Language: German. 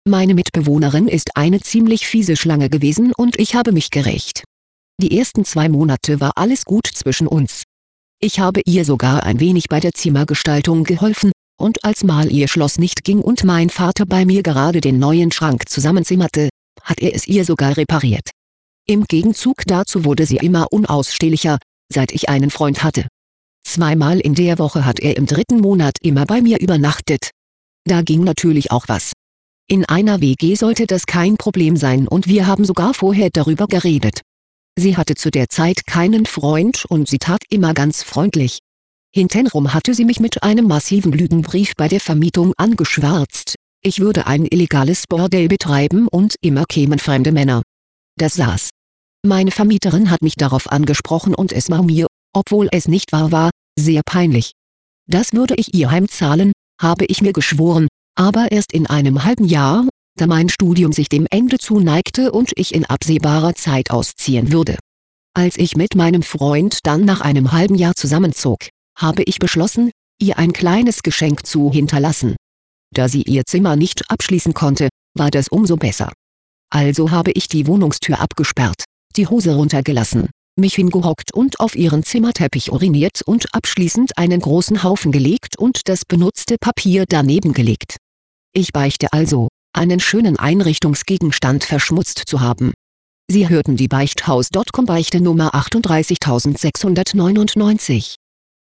Meine Mitbewohnerin ist eine ziemlich fiese Schlange gewesen und ich habe mich gerächt. Die ersten 2 Monate war alles gut zwischen uns. Ich habe ihr sogar ein wenig bei der Zimmergestaltung geholfen, und als mal ihr Schloss nicht ging und mein Vater bei mir gerade den neuen Schrank zusammenzimmerte, hat er es ihr sogar repariert. Im Gegenzug dazu wurde sie immer unausstehlicher, seit ich einen Freund hatte. 2-mal in der Woche hat er im 3. Monat immer bei mir übernachtet. Da ging natürlich auch was. In einer WG sollte das kein Problem sein und wir haben sogar vorher darüber geredet. Sie hatte zu der Zeit keinen Freund und sie tat immer ganz freundlich. Hintenrum hatte sie mich mit einem massiven Lügenbrief bei der Vermietung angeschwärzt, ich würde ein illegales Bordell betreiben und immer kämen fremde Männer. Das saß. Meine Vermieterin hat mich darauf angesprochen und es war mir, obwohl es nicht wahr war, sehr peinlich. Das würde ich ihr heimzahlen, habe ich mir geschworen, aber erst in einem halben Jahr, da mein Studium sich dem Ende zuneigte und ich in absehbarer Zeit ausziehen würde. Als ich mit meinem Freund dann nach einem halben Jahr zusammenzog, habe ich beschlossen, ihr ein kleines Geschenk zu hinterlassen. Da sie ihr Zimmer nicht abschließen konnte, war das umso besser. Also habe ich die Wohnungstür abgesperrt, die Hose runtergelassen, mich hingehockt und auf ihren Zimmerteppich uriniert und abschließend einen großen Haufen gelegt und das benutzte Papier daneben gelegt. Ich beichte also, einen schönen Einrichtungsgegenstand verschmutzt zu haben. Sie hörten die Beichthaus.com Beichte Nummer 38699.